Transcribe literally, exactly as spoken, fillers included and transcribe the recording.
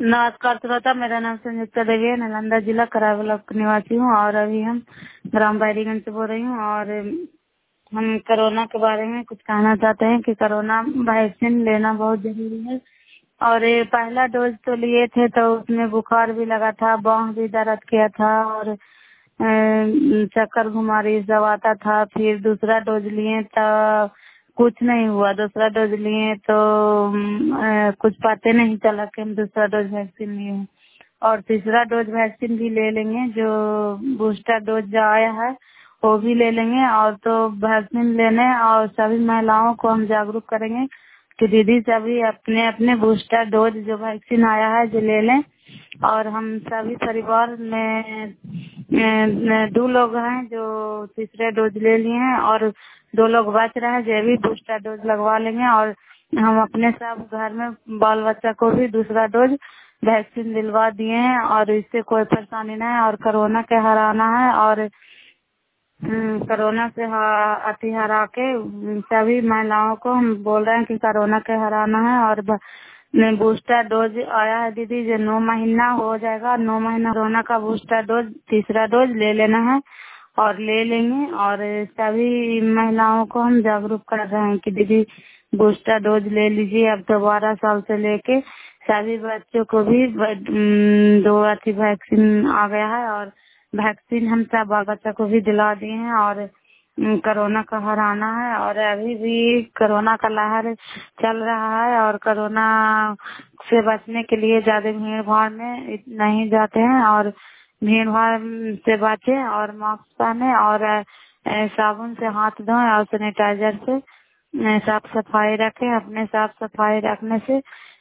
नमस्कार श्रोता, मेरा नाम संयुक्ता देवी है। नालंदा जिला करावे ब्लॉक निवासी हूँ और अभी हम ग्राम बैरीगंज से बोल रही हूँ। और हम कोरोना के बारे में कुछ कहना चाहते हैं कि कोरोना वैक्सीन लेना बहुत जरूरी है। और ये पहला डोज तो लिए थे तो उसमें बुखार भी लगा था, बांह भी दर्द किया था और अ, चक्कर घुमारी सब आता था। फिर दूसरा डोज लिए तो कुछ नहीं हुआ। दूसरा डोज लिए तो अ, कुछ पता नहीं चला कि हम दूसरा डोज वैक्सीन लिए हैं। और तीसरा डोज वैक्सीन भी ले लेंगे, जो बूस्टर डोज जो आया है वो भी ले लेंगे। और तो वैक्सीन लेने और सभी महिलाओं को हम जागरूक करेंगे कि दीदी सभी अपने अपने बूस्टर डोज जो वैक्सीन आया है जो ले लें। और हम सभी परिवार में दो लोग हैं जो तीसरे डोज ले लिए हैं और दो लोग बच रहे हैं जो भी बूस्टर डोज लगवा लेंगे। और हम अपने सब घर में बाल बच्चा को भी दूसरा डोज वैक्सीन दिलवा दिए हैं और इससे कोई परेशानी नहीं है। और कोरोना के हराना है और हम्म, कोरोना से अति हरा के सभी महिलाओं को हम बोल रहे हैं कि कोरोना के हराना है। और बूस्टर डोज आया है दीदी जो नौ महीना हो जाएगा, नौ महीना कोरोना का बूस्टर डोज तीसरा डोज ले लेना है और ले लेंगे। और सभी महिलाओं को हम जागरूक कर रहे हैं कि दीदी बूस्टर डोज ले लीजिए। अब तो बारह साल से लेके सभी बच्चों को भी दो अति वैक्सीन आ गया है और वैक्सीन हम सब बाल बच्चा को भी दिला दिए हैं। और कोरोना का हराना है और अभी भी कोरोना का लहर चल रहा है और कोरोना से बचने के लिए ज्यादा भीड़ भाड़ में नहीं जाते हैं और भीड़ भाड़ से बचें और मास्क पहने और साबुन से हाथ धोएं और सैनिटाइजर से साफ सफाई रखें। अपने साफ सफाई रखने से